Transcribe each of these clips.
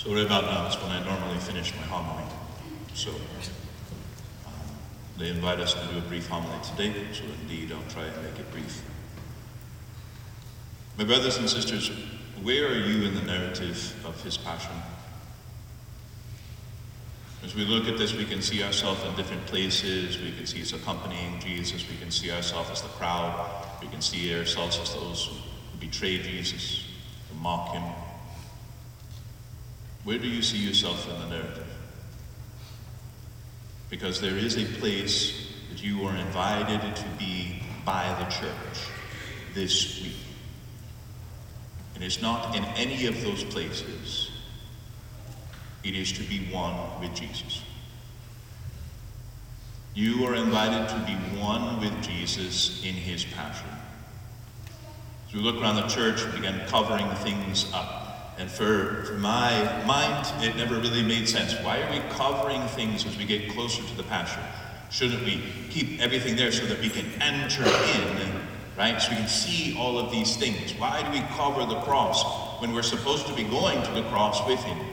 So right about now is when I normally finish my homily. So they invite us to do a brief homily today, so indeed I'll try and make it brief. My brothers and sisters, where are you in the narrative of his passion? As we look at this, we can see ourselves in different places. We can see us accompanying Jesus. We can see ourselves as the crowd. We can see ourselves as those who betray Jesus, who mock him. Where do you see yourself in the narrative? Because there is a place that you are invited to be by the church this week. And it's not in any of those places. It is to be one with Jesus. You are invited to be one with Jesus in his passion. As we look around the church, we begin covering things up. And for my mind, it never really made sense. Why are we covering things as we get closer to the passion? Shouldn't we keep everything there so that we can enter in, right? So we can see all of these things. Why do we cover the cross when we're supposed to be going to the cross with him?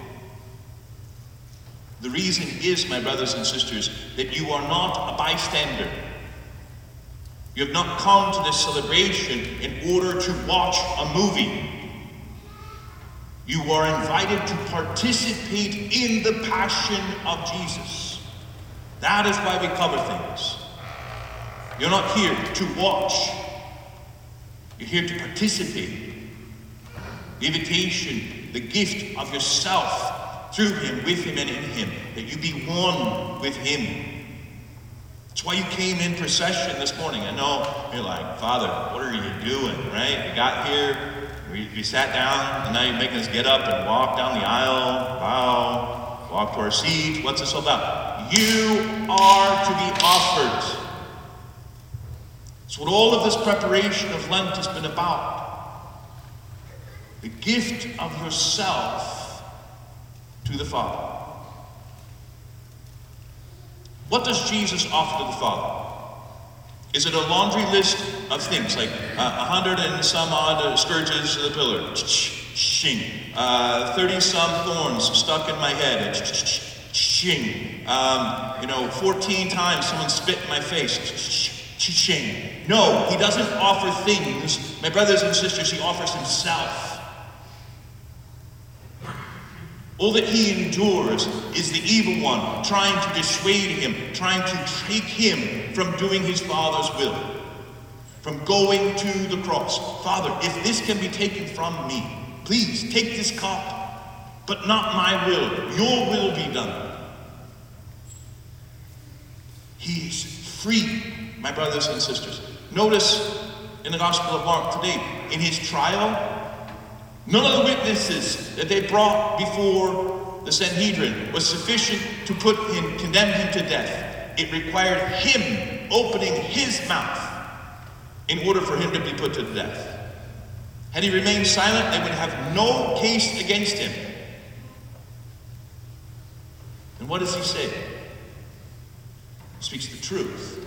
The reason is, my brothers and sisters, that you are not a bystander. You have not come to this celebration in order to watch a movie. You are invited to participate in the passion of Jesus. That is why we cover things. You're not here to watch. You're here to participate. The invitation, the gift of yourself through him, with him, and in him, that you be one with him. That's why you came in procession this morning. I know you're like, Father, what are you doing, right? You got here. We sat down, and now you're making us get up and walk down the aisle, bow, walk to our seats. What's this all about? You are to be offered. It's what all of this preparation of Lent has been about. The gift of yourself to the Father. What does Jesus offer to the Father? Is it a laundry list of things like 100 and some odd scourges of the pillar, 30 some thorns stuck in my head, 14 times someone spit in my face, No, he doesn't offer things, my brothers and sisters, he offers himself. All that he endures is the evil one trying to dissuade him, trying to take him from doing his Father's will, from going to the cross. Father, if this can be taken from me, please take this cup, but not my will, your will be done. He is free, my brothers and sisters. Notice in the Gospel of Mark today, in his trial, none of the witnesses that they brought before the Sanhedrin was sufficient to condemn him to death. It required him opening his mouth in order for him to be put to death. Had he remained silent, they would have no case against him. And what does he say? He speaks the truth.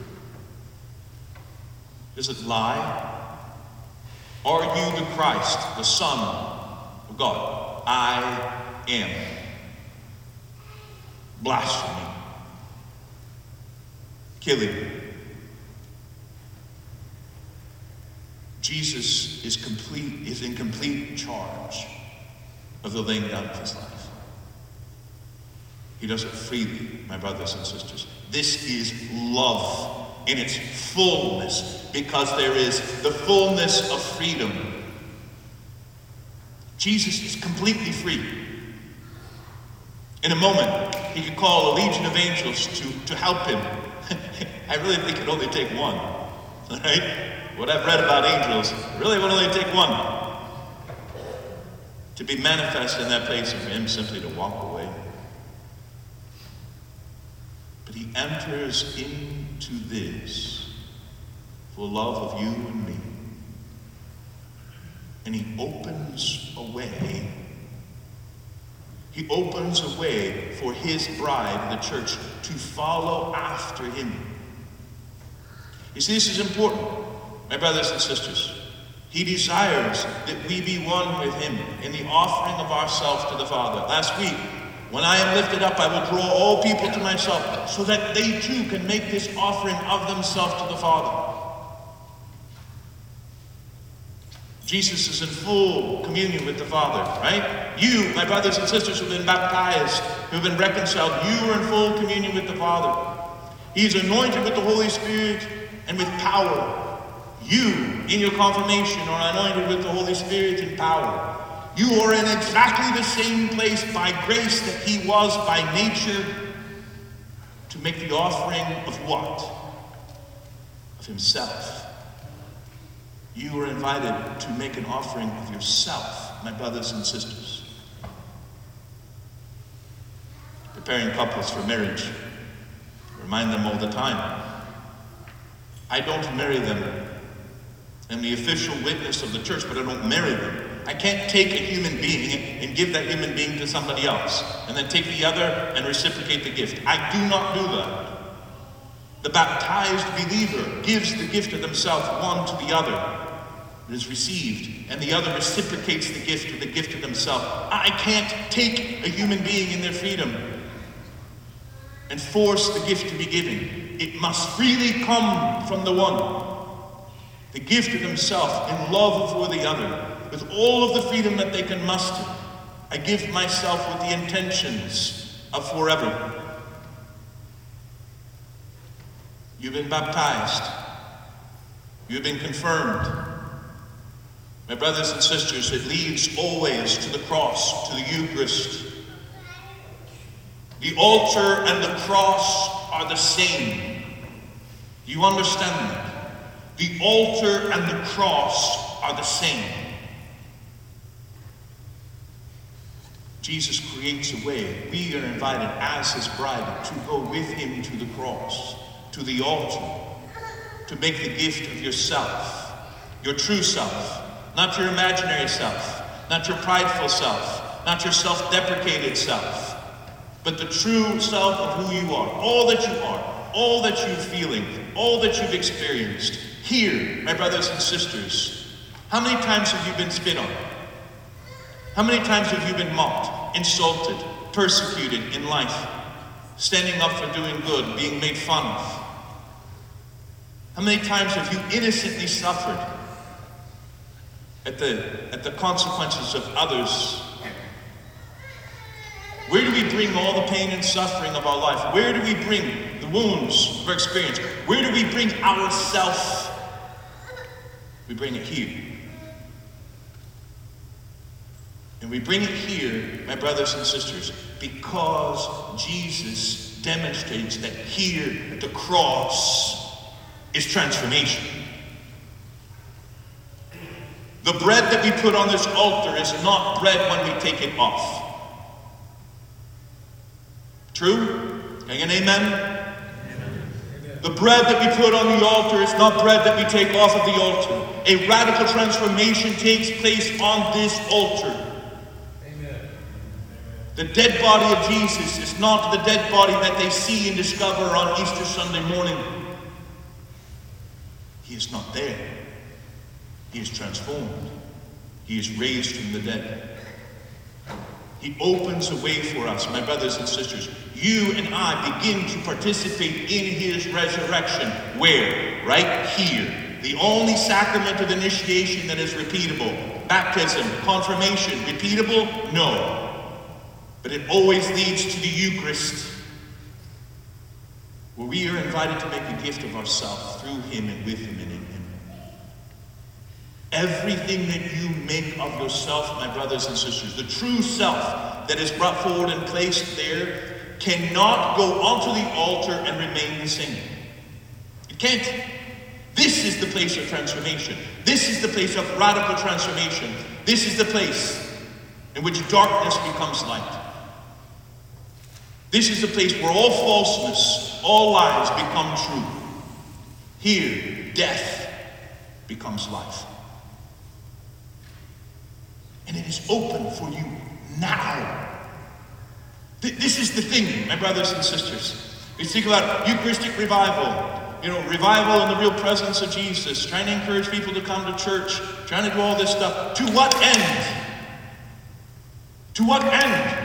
Does it lie? Are you the Christ, the Son of God? I am. Blasphemy. Killing. Jesus is in complete charge of the laying down of his life. He does it freely, my brothers and sisters. This is love in its fullness, because there is the fullness of freedom. Jesus is completely free. In a moment, he could call a legion of angels to help him. I really think it only take one. Right? What I've read about angels, really would only take one. To be manifest in that place, and for him simply to walk away. But he enters into this for love of you and me. And he opens a way. He opens a way for his bride, the church, to follow after him. You see, this is important, my brothers and sisters. He desires that we be one with him in the offering of ourselves to the Father. Last week, when I am lifted up, I will draw all people to myself, so that they too can make this offering of themselves to the Father. Jesus is in full communion with the Father, right? You, my brothers and sisters who have been baptized, who have been reconciled, you are in full communion with the Father. He is anointed with the Holy Spirit and with power. You, in your confirmation, are anointed with the Holy Spirit and power. You are in exactly the same place by grace that he was by nature, to make the offering of what? Of himself. You are invited to make an offering of yourself, my brothers and sisters. Preparing couples for marriage. Remind them all the time. I don't marry them. I'm the official witness of the church, but I don't marry them. I can't take a human being and give that human being to somebody else, and then take the other and reciprocate the gift. I do not do that. The baptized believer gives the gift of themselves one to the other. It is received, and the other reciprocates the gift of themselves. I can't take a human being in their freedom and force the gift to be given. It must freely come from the one. The gift of himself in love for the other, with all of the freedom that they can muster. I give myself with the intentions of forever. You've been baptized. You've been confirmed. My brothers and sisters, it leads always to the cross, to the Eucharist. The altar and the cross are the same. Do you understand that? The altar and the cross are the same. Jesus creates a way. We are invited as his bride to go with him to the cross, to the altar, to make the gift of yourself, your true self, not your imaginary self, not your prideful self, not your self-deprecated self, but the true self of who you are, all that you're feeling, all that you've experienced. Here, my brothers and sisters, how many times have you been spit on? How many times have you been mocked, insulted, persecuted in life, standing up for doing good, being made fun of? How many times have you innocently suffered at the consequences of others? Where do we bring all the pain and suffering of our life? Where do we bring the wounds of our experience? Where do we bring ourself? We bring it here. And we bring it here, my brothers and sisters, because Jesus demonstrates that here at the cross is transformation. The bread that we put on this altar is not bread when we take it off. True? Can I get an amen? The bread that we put on the altar is not bread that we take off of the altar. A radical transformation takes place on this altar. Amen. The dead body of Jesus is not the dead body that they see and discover on Easter Sunday morning. He is not there. He is transformed. He is raised from the dead. He opens a way for us, my brothers and sisters. You and I begin to participate in his resurrection. Where? Right here. The only sacrament of initiation that is repeatable. Baptism, confirmation, repeatable? No. But it always leads to the Eucharist, where we are invited to make a gift of ourselves through him and with him and in him. Everything that you make of yourself, my brothers and sisters, the true self that is brought forward and placed there, cannot go onto the altar and remain the same. It can't. This is the place of transformation. This is the place of radical transformation. This is the place in which darkness becomes light. This is the place where all falseness, all lies become true. Here, death becomes life. And it is open for you now. This is the thing, my brothers and sisters. We speak about Eucharistic revival. revival in the real presence of Jesus, trying to encourage people to come to church, trying to do all this stuff. To what end? To what end?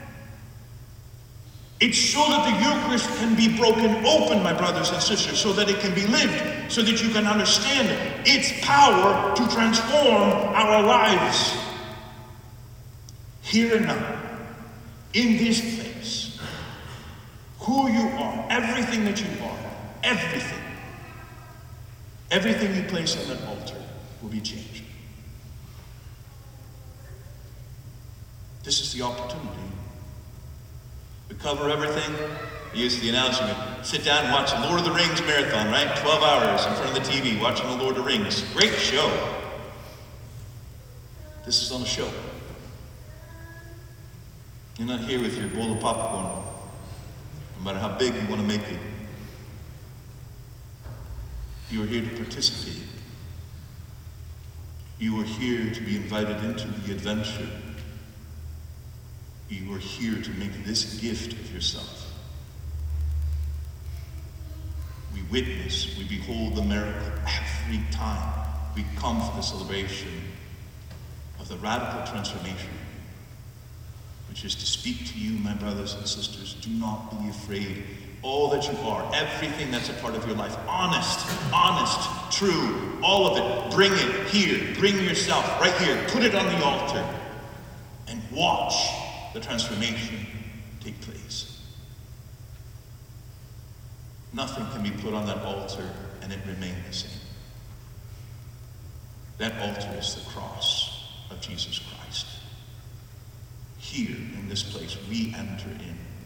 It's so that the Eucharist can be broken open, my brothers and sisters, so that it can be lived, so that you can understand its power to transform our lives. Here and now, in this place, who you are, everything that you are, everything you place on that altar will be changed. This is the opportunity. We cover everything. We use the analogy. Sit down and watch the Lord of the Rings marathon, right? 12 hours in front of the TV watching the Lord of the Rings. Great show. This is on a show. You're not here with your bowl of popcorn, no matter how big you want to make it. You are here to participate. You are here to be invited into the adventure. You are here to make this gift of yourself. We witness, we behold the miracle every time we come for the celebration of the radical transformation, which is to speak to you, my brothers and sisters. Do not be afraid. All that you are, everything that's a part of your life, honest, true, all of it, bring it here. Bring yourself right here. Put it on the altar and watch the transformation take place. Nothing can be put on that altar and it remain the same. That altar is the cross of Jesus Christ. Here in this place we enter in